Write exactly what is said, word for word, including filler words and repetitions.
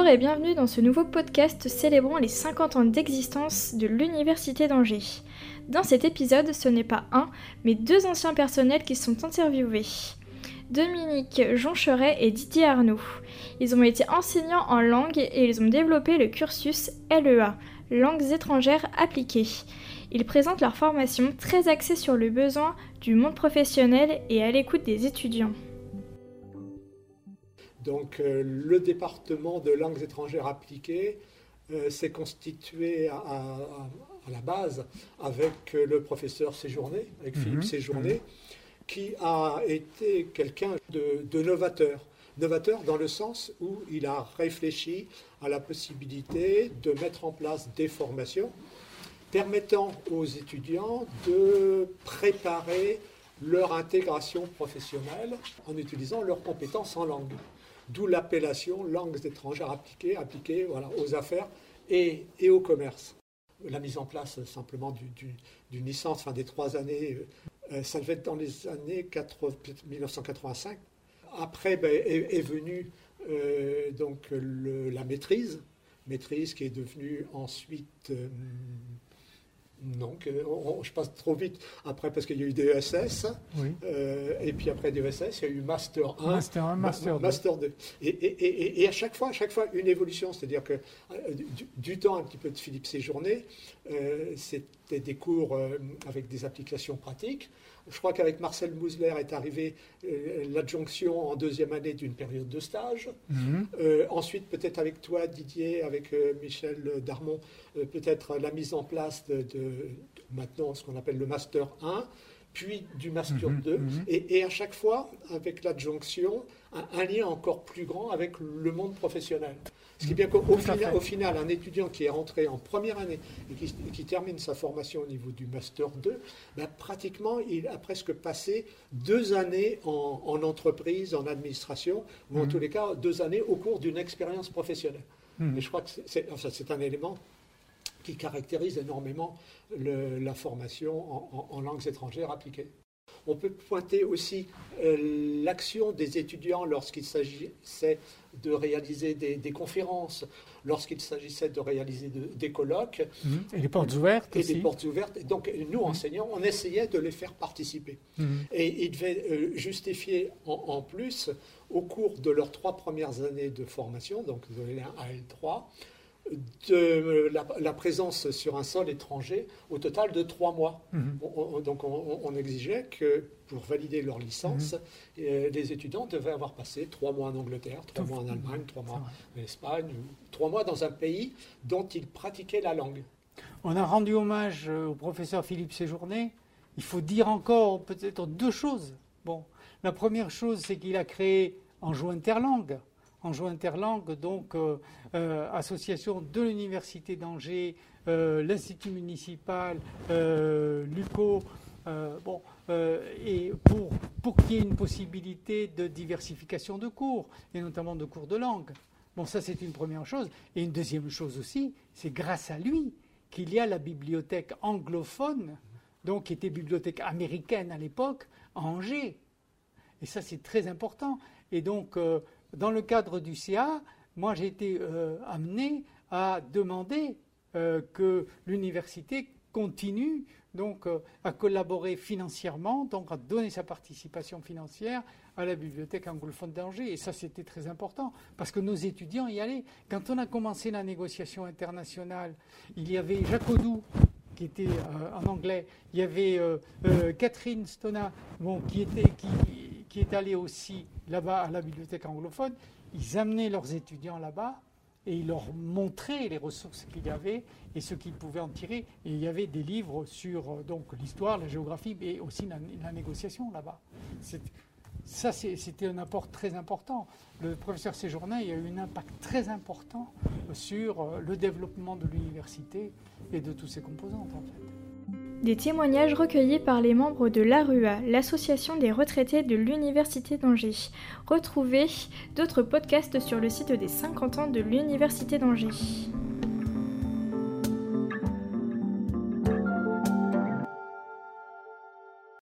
Bonjour et bienvenue dans ce nouveau podcast célébrant les cinquante ans d'existence de l'Université d'Angers. Dans cet épisode, ce n'est pas un, mais deux anciens personnels qui sont interviewés. Dominique Joncheret et Didier Arnaud. Ils ont été enseignants en langue et ils ont développé le cursus L E A, Langues étrangères appliquées. Ils présentent leur formation très axée sur le besoin du monde professionnel et à l'écoute des étudiants. Donc euh, le département de langues étrangères appliquées euh, s'est constitué à, à, à la base avec euh, le professeur Séjourné, avec mmh, Philippe Séjourné, mmh. qui a été quelqu'un de, de novateur. Novateur dans le sens où il a réfléchi à la possibilité de mettre en place des formations permettant aux étudiants de préparer leur intégration professionnelle en utilisant leurs compétences en langue. D'où l'appellation langues étrangères appliquées, appliquées voilà, aux affaires et, et au commerce. La mise en place simplement du, du, d'une licence, enfin des trois années, euh, ça devait être dans les années dix-neuf cent quatre-vingt-cinq. Après ben, est, est venue euh, donc, le, la maîtrise, maîtrise qui est devenue ensuite... Euh, Non, on, on, je passe trop vite après parce qu'il y a eu des E S S, oui. euh, et puis après des E S S, il y a eu Master un, Master un, Master deux. Master deux. Et, et, et, et à chaque fois, à chaque fois, une évolution, c'est-à-dire que euh, du, du temps un petit peu de Philippe Séjourné, euh, c'était des cours euh, avec des applications pratiques. Je crois qu'avec Marcel Mousler est arrivé euh, l'adjonction en deuxième année d'une période de stage. Mm-hmm. Euh, ensuite, peut-être avec toi, Didier, avec euh, Michel Darmon, euh, peut-être la mise en place de, de, de maintenant ce qu'on appelle le Master un, puis du Master mm-hmm. deux. Mm-hmm. Et, et à chaque fois, avec l'adjonction, un, un lien encore plus grand avec le monde professionnel. Ce qui est bien qu'au au final, au final, un étudiant qui est rentré en première année et qui, qui termine sa formation au niveau du Master deux, ben pratiquement, il a presque passé deux années en, en entreprise, en administration, ou en mmh. tous les cas, deux années au cours d'une expérience professionnelle. Mmh. Et je crois que c'est, c'est, enfin, c'est un élément qui caractérise énormément le, la formation en, en, en langues étrangères appliquées. On peut pointer aussi euh, l'action des étudiants lorsqu'il s'agissait de réaliser des, des conférences, lorsqu'il s'agissait de réaliser de, des colloques. Mmh. Et les portes ouvertes et aussi. Et des portes ouvertes. Et donc, nous, mmh. enseignants, on essayait de les faire participer. Mmh. Et ils devaient euh, justifier en, en plus, au cours de leurs trois premières années de formation, donc de L un à L trois, de la, la présence sur un sol étranger au total de trois mois. Mmh. On, on, donc on, on exigeait que pour valider leur licence, mmh. euh, les étudiants devaient avoir passé trois mois en Angleterre, trois Tout mois en Allemagne, trois mois en Espagne, trois mois dans un pays dont ils pratiquaient la langue. On a rendu hommage au professeur Philippe Séjourné. Il faut dire encore peut-être deux choses. Bon, la première chose, c'est qu'il a créé Anjou Interlangue. Anjou Interlangue, donc euh, euh, association de l'Université d'Angers, euh, l'Institut municipal, euh, l'U C O, euh, bon, euh, et pour, pour qu'il y ait une possibilité de diversification de cours, et notamment de cours de langue. Bon, ça c'est une première chose. Et une deuxième chose aussi, c'est grâce à lui qu'il y a la bibliothèque anglophone, donc qui était bibliothèque américaine à l'époque, à Angers. Et ça c'est très important. Et donc... Euh, Dans le cadre du C A, moi j'ai été euh, amené à demander euh, que l'université continue donc euh, à collaborer financièrement, donc à donner sa participation financière à la bibliothèque anglophone d'Angers. Et ça c'était très important parce que nos étudiants y allaient. Quand on a commencé la négociation internationale, il y avait Jacques Audoux qui était euh, en anglais, il y avait euh, euh, Catherine Stona bon, qui était... Qui, qui est allé aussi là-bas à la bibliothèque anglophone, ils amenaient leurs étudiants là-bas et ils leur montraient les ressources qu'il y avait et ce qu'ils pouvaient en tirer. Et il y avait des livres sur donc, l'histoire, la géographie, mais aussi la, la négociation là-bas. C'est, ça, c'est, c'était un apport très important. Le professeur Séjourné a eu un impact très important sur le développement de l'université et de tous ses composantes, en fait. Des témoignages recueillis par les membres de l'A R U A, l'association des retraités de l'Université d'Angers. Retrouvez d'autres podcasts sur le site des cinquante ans de l'Université d'Angers.